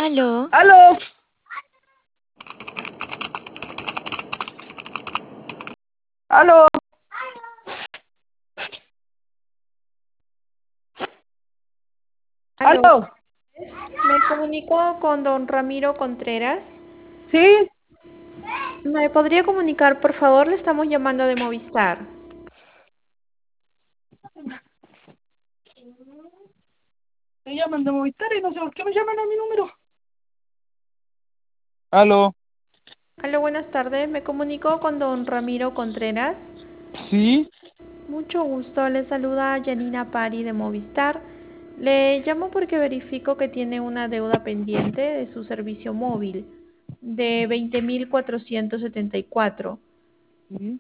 Aló, ¡Aló! ¡Aló! Aló, ¡Aló! me comunico con don Ramiro Contreras. ¿Sí? ¿Me podría comunicar, por favor? Le estamos llamando de Movistar. Me llaman de Movistar y no sé por qué me llaman a mi número. ¿Aló? Aló, buenas tardes. Me comunico con don Ramiro Contreras. ¿Sí? Mucho gusto. Le saluda Janina Pari de Movistar. Le llamo porque verifico que tiene una deuda pendiente de su servicio móvil de 20.474. ¿Sí?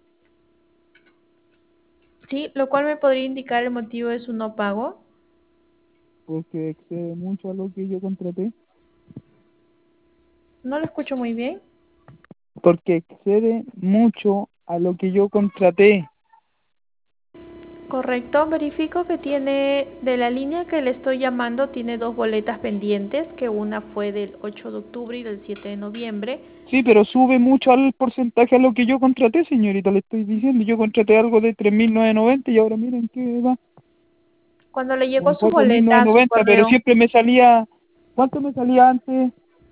Sí, lo cual me podría indicar el motivo de su no pago. Porque excede mucho a lo que yo contraté. No lo escucho muy bien. Porque excede mucho a lo que yo contraté. Correcto, verifico que tiene, de la línea que le estoy llamando, tiene dos boletas pendientes, que una fue del 8 de octubre y del 7 de noviembre. Sí, pero sube mucho al porcentaje a lo que yo contraté, señorita, le estoy diciendo. Yo contraté algo de 3.990 y ahora miren qué va. Cuando le llegó Con su cuatro mil boleta a novecientos su noventa, pero correo, siempre me salía... ¿Cuánto me salía antes?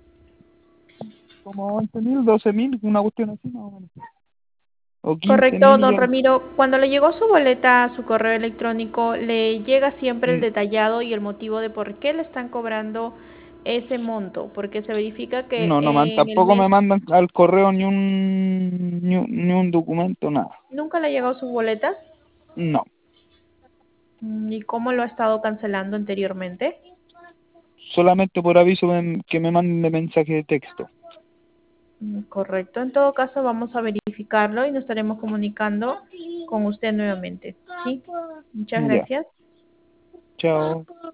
Como 11.000, 12.000, una cuestión así más o menos. O quince correcto, mil y don algo. Ramiro, cuando le llegó su boleta a su correo electrónico, le llega siempre el Mm, detallado y el motivo de por qué le están cobrando ese monto, porque se verifica que No, en el tampoco me mes mandan al correo ni un documento, nada. nunca le llegó su boleta. No, ¿Y cómo lo ha estado cancelando anteriormente? solamente por aviso que me manden mensaje de texto. Correcto. En todo caso, vamos a verificarlo y nos estaremos comunicando con usted nuevamente. ¿Sí? Muchas Ya, gracias. chao.